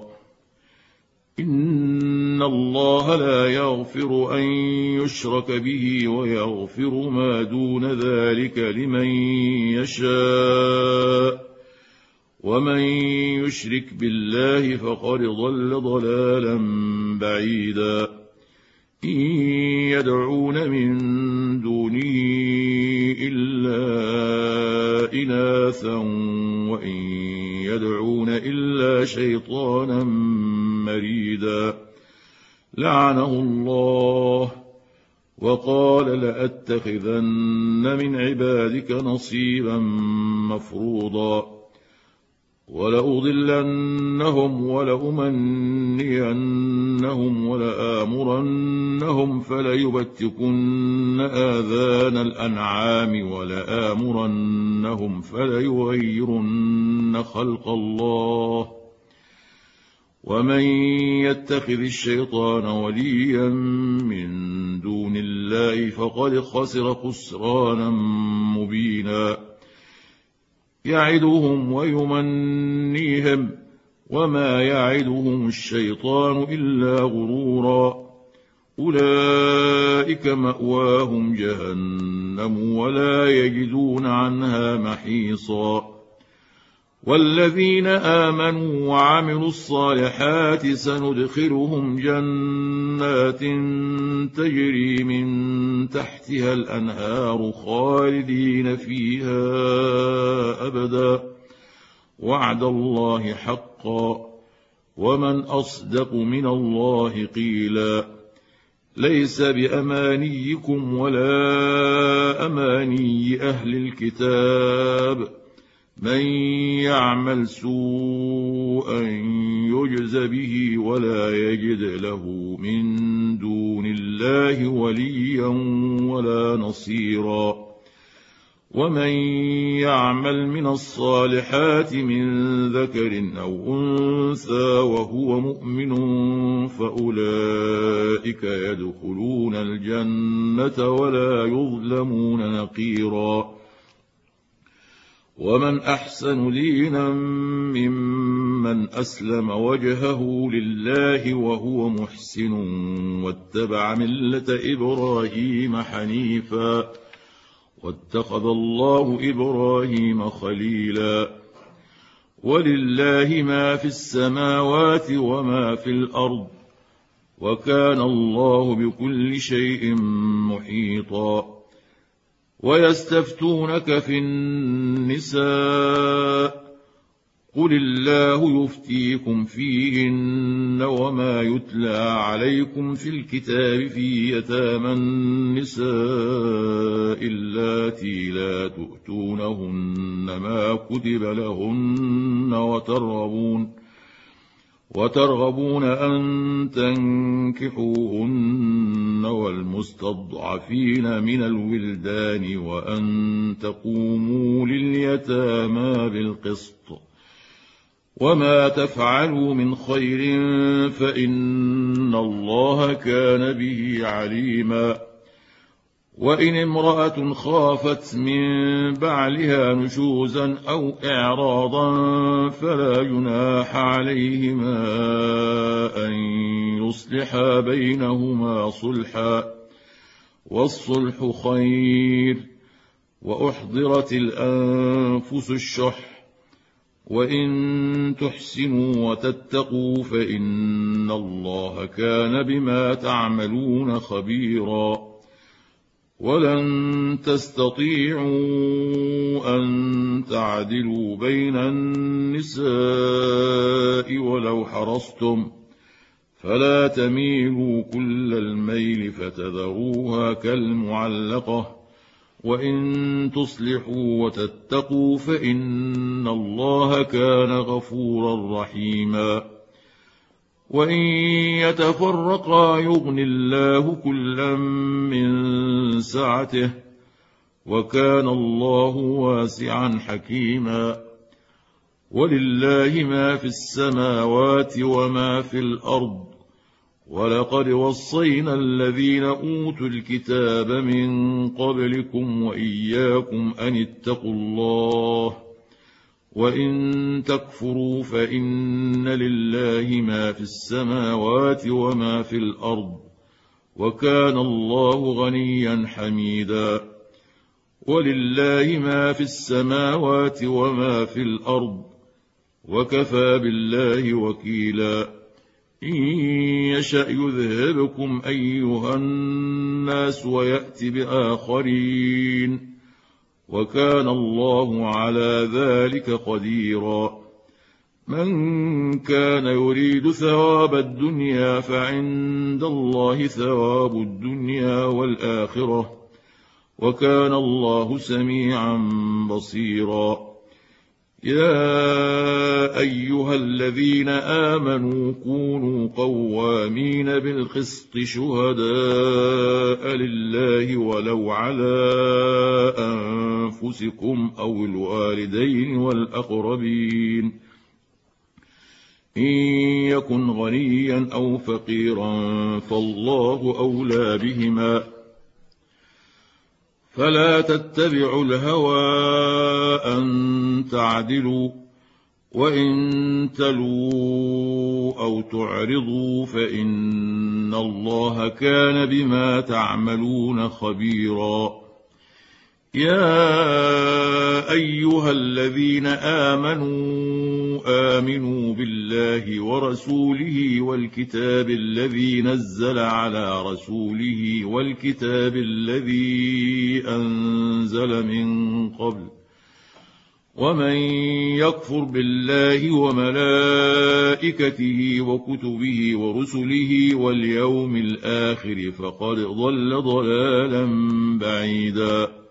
إن الله لا يغفر أن يشرك به ويغفر ما دون ذلك لمن يشاء ومن يشرك بالله فقد ضل ضلالا بعيدا إن يدعون من دونه إلا إناثا وإن يدعون إلا شيطانا مريدا لعنه الله وقال لأتخذن من عبادك نصيبا مفروضا ولأضلنهم ولأمنينهم ولآمرنهم فليبتكن آذان الأنعام ولآمرنهم فليغيرن خلق الله ومن يتخذ الشيطان وليا من دون الله فقد خسر خسرانا مبينا يعدهم ويمنيهم وما يعدهم الشيطان إلا غرورا أولئك مأواهم جهنم ولا يجدون عنها محيصا والذين آمنوا وعملوا الصالحات سندخلهم جنات تجري من تحتها الأنهار خالدين فيها أبدا وعد الله حقا ومن أصدق من الله قيلا ليس بأمانيكم ولا أماني أهل الكتاب من يعمل سوءا يجز به ولا يجد له من دون الله وليا ولا نصيرا ومن يعمل من الصالحات من ذكر أو أنثى وهو مؤمن فأولئك يدخلون الجنة ولا يظلمون نقيرا ومن أحسن دينا ممن أسلم وجهه لله وهو محسن واتبع ملة إبراهيم حنيفا واتخذ الله إبراهيم خليلا ولله ما في السماوات وما في الأرض وكان الله بكل شيء محيطا ويستفتونك في النساء قل الله يفتيكم فيهن وما يتلى عليكم في الكتاب في يتامى النساء اللاتي لا تؤتونهن ما كتب لهن وترغبون أن تنكحوهن والمستضعفين من الولدان وأن تقوموا لليتامى بالقسط وما تفعلوا من خير فإن الله كان به عليما وإن امرأة خافت من بعلها نشوزا أو إعراضا فلا جناح عليهما أن يصلحا بينهما صلحا والصلح خير وأحضرت الأنفس الشح وإن تحسنوا وتتقوا فإن الله كان بما تعملون خبيرا ولن تستطيعوا أن تعدلوا بين النساء ولو حرصتم فلا تميلوا كل الميل فتذروها كالمعلقة وإن تصلحوا وتتقوا فإن الله كان غفورا رحيما وإن يتفرقا يغن الله كلا من سعته وكان الله واسعا حكيما ولله ما في السماوات وما في الأرض ولقد وصينا الذين أوتوا الكتاب من قبلكم وإياكم أن اتقوا الله وإن تكفروا فإن لله ما في السماوات وما في الأرض وكان الله غنيا حميدا ولله ما في السماوات وما في الأرض وكفى بالله وكيلا إن يشأ يذهبكم أيها الناس ويأت بآخرين وكان الله على ذلك قديرا من كان يريد ثواب الدنيا فعند الله ثواب الدنيا والآخرة وكان الله سميعا بصيرا يا أيها الذين آمنوا كونوا قوامين بالقسط شهداء لله ولو على أنفسكم أو الوالدين والأقربين إن يكن غنيا أو فقيرا فالله أولى بهما، فلا تتبعوا الهوى أن تعدلوا، وإن تلووا أو تعرضوا فإن الله كان بما تعملون خبيرا. يا أيها الذين آمنوا بالله ورسوله والكتاب الذي نزل على رسوله والكتاب الذي أنزل من قبل، ومن يكفر بالله وملائكته وكتبه ورسله واليوم الآخر فقد ضل ضلالا بعيدا.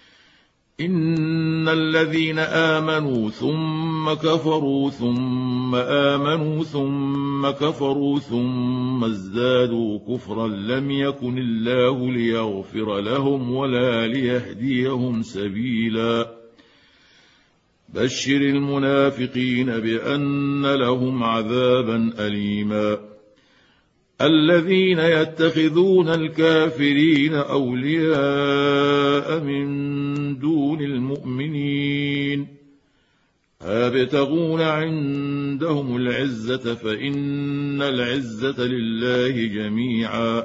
إن الذين آمنوا ثم كفروا ثم آمنوا ثم كفروا ثم ازدادوا كفرا لم يكن الله ليغفر لهم ولا ليهديهم سبيلا. بشر المنافقين بأن لهم عذابا أليما. الذين يتخذون الكافرين أولياء من دون المؤمنين أيبتغون عندهم العزة فإن العزة لله جميعا.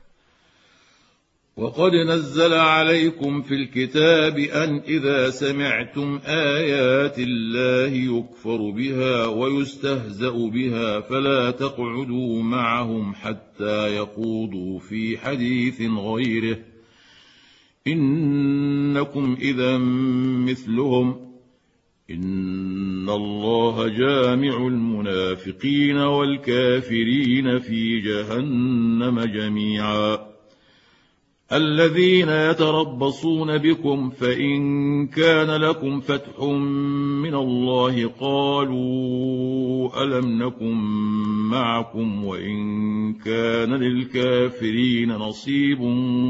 وقد نزل عليكم في الكتاب أن إذا سمعتم آيات الله يكفر بها ويستهزأ بها فلا تقعدوا معهم حتى يخوضوا في حديث غيره، إنكم إذا مثلهم، إن الله جامع المنافقين والكافرين في جهنم جميعا. الذين يتربصون بكم فإن كان لكم فتح من الله قالوا ألم نكن معكم، وإن كان للكافرين نصيب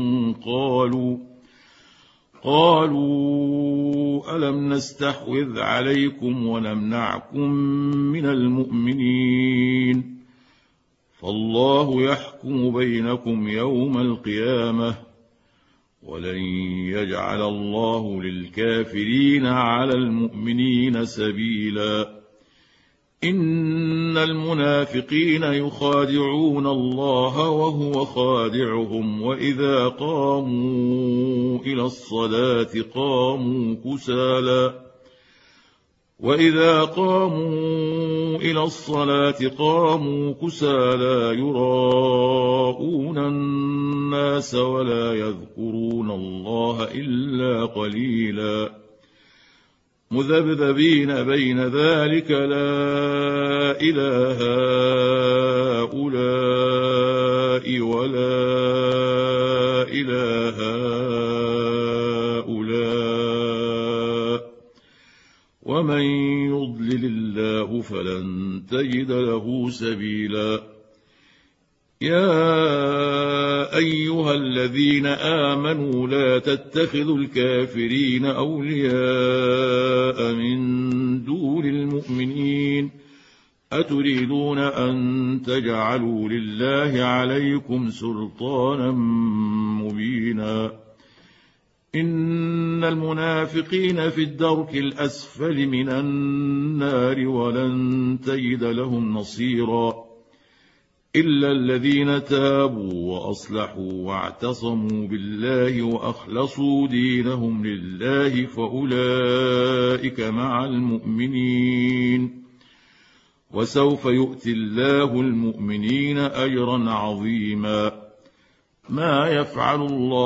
قالوا ألم نستحوذ عليكم ونمنعكم من المؤمنين، فالله يحكم بينكم يوم القيامة، ولن يجعل الله للكافرين على المؤمنين سبيلا. إن المنافقين يخادعون الله وهو خادعهم، وإذا قاموا إلى الصلاة قاموا كسالى يراءون الناس ولا يذكرون الله إلا قليلا، مذبذبين بين ذلك لا إله هؤلاء ولا إله هؤلاء، ومن يضلل الله فلن تجد له سبيلا. يا أيها الذين آمنوا لا تتخذوا الكافرين أولياء من دون المؤمنين، أتريدون أن تجعلوا لله عليكم سلطانا مبينا. إن المنافقين في الدرك الأسفل من النار ولن تجد لهم نصيرا، إلا الذين تابوا وأصلحوا واعتصموا بالله وأخلصوا دينهم لله فأولئك مع المؤمنين، وسوف يؤتي الله المؤمنين أجرا عظيما. ما يفعل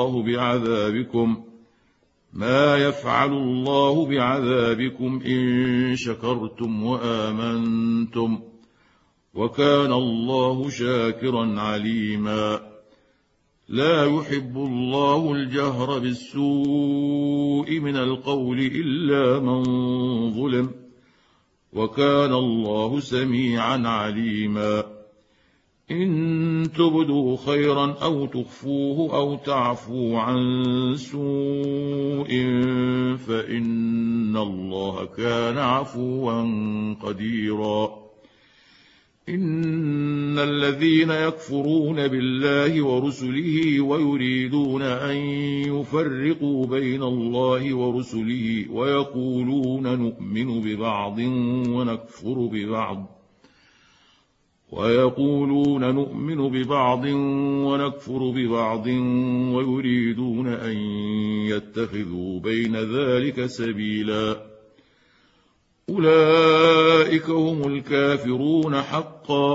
الله بعذابكم إن شكرتم وآمنتم، وكان الله شاكرا عليما. لا يحب الله الجهر بالسوء من القول إلا من ظلم، وكان الله سميعا عليما. إن تبدوا خيرا أو تخفوه أو تعفوا عن سوء فإن الله كان عفوا قديرا. إن الذين يكفرون بالله ورسله ويريدون أن يفرقوا بين الله ورسله ويقولون نؤمن ببعض ونكفر ببعض ويريدون أن يتخذوا بين ذلك سبيلا أولئك هم الكافرون حقا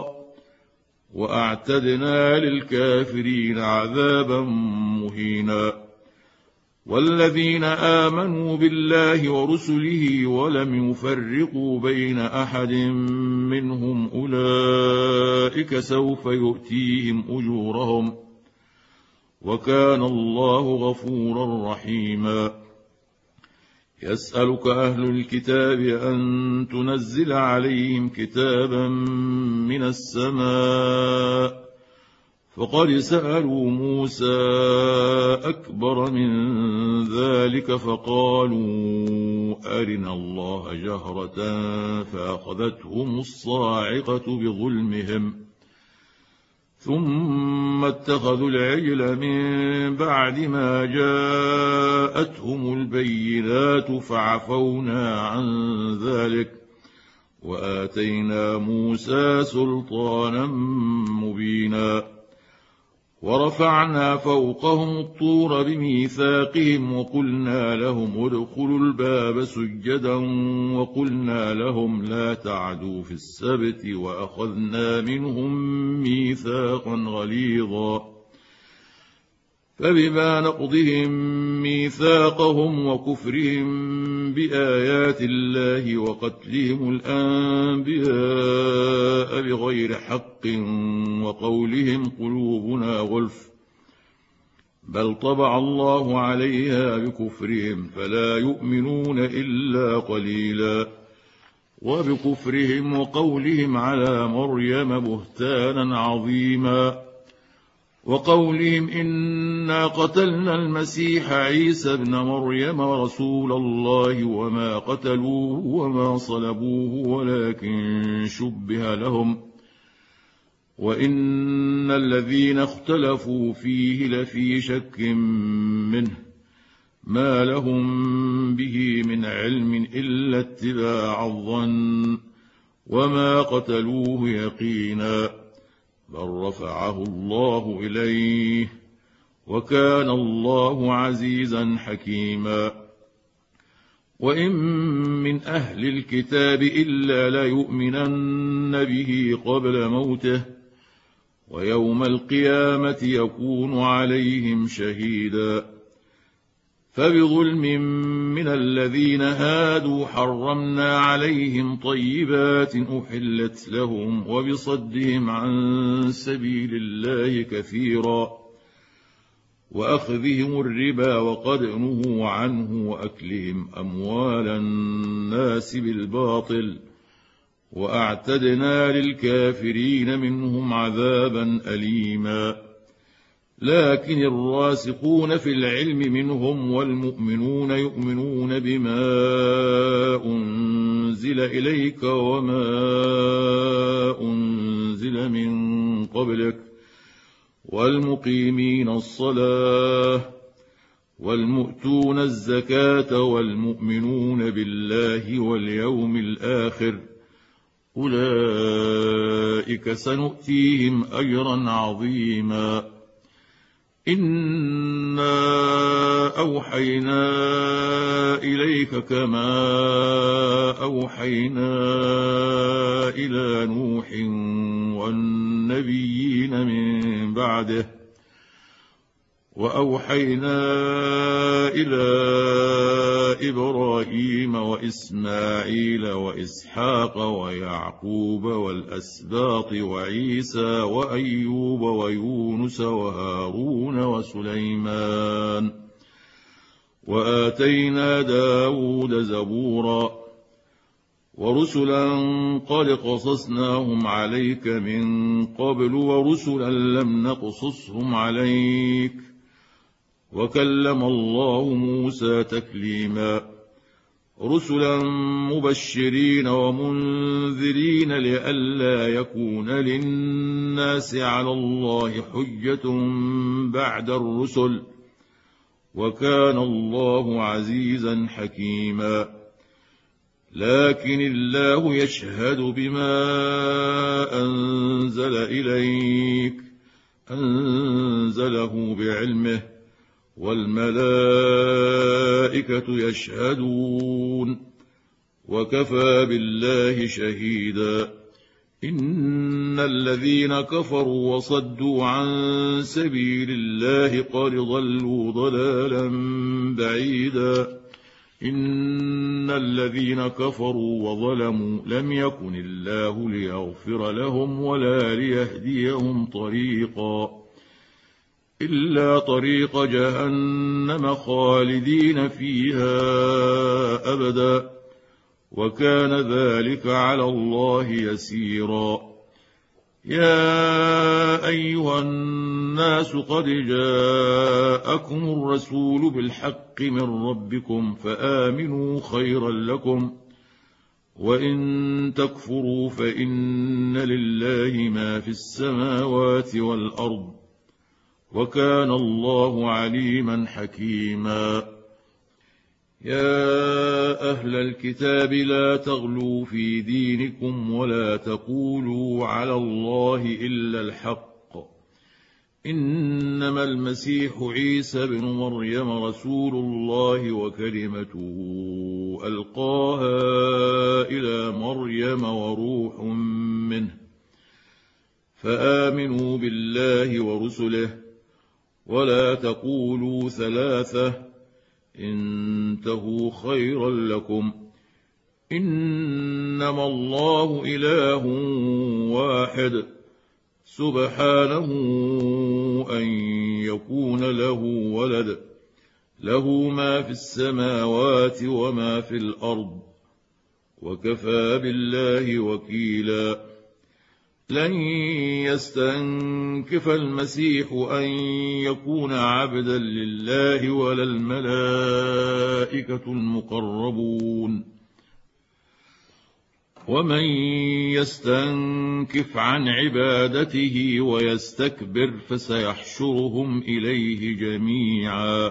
وأعتدنا للكافرين عذابا مهينا والذين آمنوا بالله ورسله ولم يفرقوا بين أحد منهم أولئك سوف يؤتيهم أجورهم وكان الله غفورا رحيما يسألك أهل الكتاب أن تنزل عليهم كتابا من السماء فقد سألوا موسى أكبر من ذلك فقالوا أرنا الله جهرة فأخذتهم الصاعقة بظلمهم ثم اتخذوا العجل من بعد ما جاءتهم البينات فعفونا عن ذلك وآتينا موسى سلطانا مبينا ورفعنا فوقهم الطور بميثاقهم وقلنا لهم ادخلوا الباب سجدا وقلنا لهم لا تعدوا في السبت وأخذنا منهم ميثاقا غليظا فبما نقضهم ميثاقهم وكفرهم بآيات الله وقتلهم الأنبياء بغير حق وقولهم قلوبنا غلف بل طبع الله عليها بكفرهم فلا يؤمنون إلا قليلا وبكفرهم وقولهم على مريم بهتانا عظيما وقولهم إنا قتلنا المسيح عيسى ابن مريم رسول الله وما قتلوه وما صلبوه ولكن شبه لهم وإن الذين اختلفوا فيه لفي شك منه ما لهم به من علم إلا اتباع الظن وما قتلوه يقينا بل رفعه الله إليه وكان الله عزيزا حكيما وإن من أهل الكتاب إلا ليؤمنن به قبل موته ويوم القيامة يكون عليهم شهيدا فبظلم من الذين هادوا حرمنا عليهم طيبات أحلت لهم وبصدهم عن سبيل الله كثيرا وأخذهم الربا وقد نهوا عنه وأكلهم أموال الناس بالباطل وأعتدنا للكافرين منهم عذابا أليما لكن الراسخون في العلم منهم والمؤمنون يؤمنون بما أنزل إليك وما أنزل من قبلك والمقيمين الصلاة والمؤتون الزكاة والمؤمنون بالله واليوم الآخر أولئك سنؤتيهم أجرا عظيما إنا أوحينا إليك كما أوحينا إلى نوح والنبيين من بعده وأوحينا إلى إبراهيم وإسماعيل وإسحاق ويعقوب والأسباط وعيسى وأيوب ويونس وهارون وسليمان وآتينا داود زبورا ورسلا قد قصصناهم عليك من قبل ورسلا لم نقصصهم عليك وكلم الله موسى تكليما رسلا مبشرين ومنذرين لئلا يكون للناس على الله حجة بعد الرسل، وكان الله عزيزا حكيما. لكن الله يشهد بما أنزل إليك أنزله بعلمه، والملائكة يشهدون، وكفى بالله شهيدا. إن الذين كفروا وصدوا عن سبيل الله قد ضلوا ضلالا بعيدا. إن الذين كفروا وظلموا لم يكن الله ليغفر لهم ولا ليهديهم طريقا إلا طريق جهنم خالدين فيها أبدا، وكان ذلك على الله يسيرا. يا أيها الناس قد جاءكم الرسول بالحق من ربكم فآمنوا خيرا لكم، وإن تكفروا فإن لله ما في السماوات والأرض، وكان الله عليما حكيما. يا أهل الكتاب لا تغلوا في دينكم ولا تقولوا على الله إلا الحق، إنما المسيح عيسى بن مريم رسول الله وكلمته ألقاها إلى مريم وروح منه، فآمنوا بالله ورسله، ولا تقولوا ثلاثة، انتهوا خيرا لكم، إنما الله إله واحد، سبحانه أن يكون له ولد، له ما في السماوات وما في الأرض، وكفى بالله وكيلا. لن يستنكف المسيح أن يكون عبدا لله ولا الملائكة المقربون، ومن يستنكف عن عبادته ويستكبر فسيحشرهم إليه جميعا.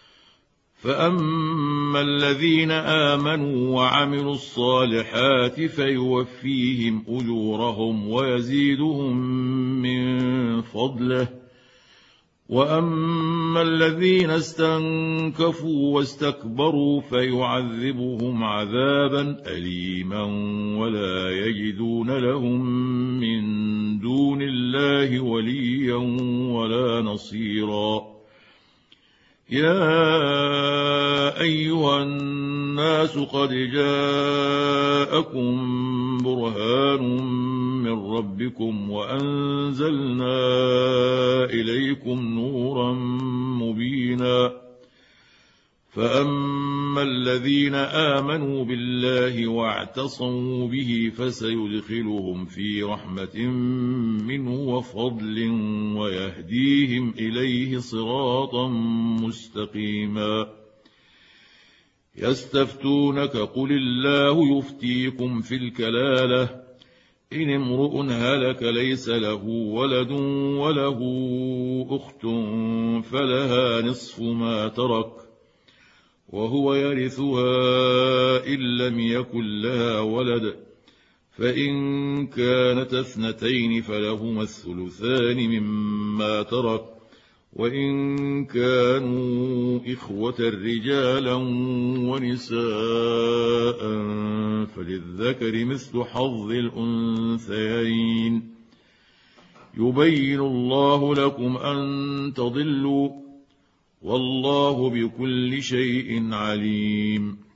فأما الذين آمنوا وعملوا الصالحات فيوفيهم أجورهم ويزيدهم من فضله، وأما الذين استنكفوا واستكبروا فيعذبهم عذابا أليما ولا يجدون لهم من دون الله وليا ولا نصيرا. يا أيها الناس قد جاءكم برهان من ربكم وأنزلنا إليكم نورا مبينا. فأما الذين آمنوا بالله واعتصموا به فسيدخلهم في رحمة منه وفضل ويهديهم إليه صراطا مستقيما. يستفتونك قل الله يفتيكم في الكلالة، إن امرؤ هلك ليس له ولد وله أخت فلها نصف ما ترك وهو يرثها إن لم يكن لها ولد، فإن كانت اثنتين فلهما الثلثان مما ترك، وإن كانوا إخوة رجالا ونساء فللذكر مثل حظ الأنثيين. يبين الله لكم أن تضلوا، والله بكل شيء عليم.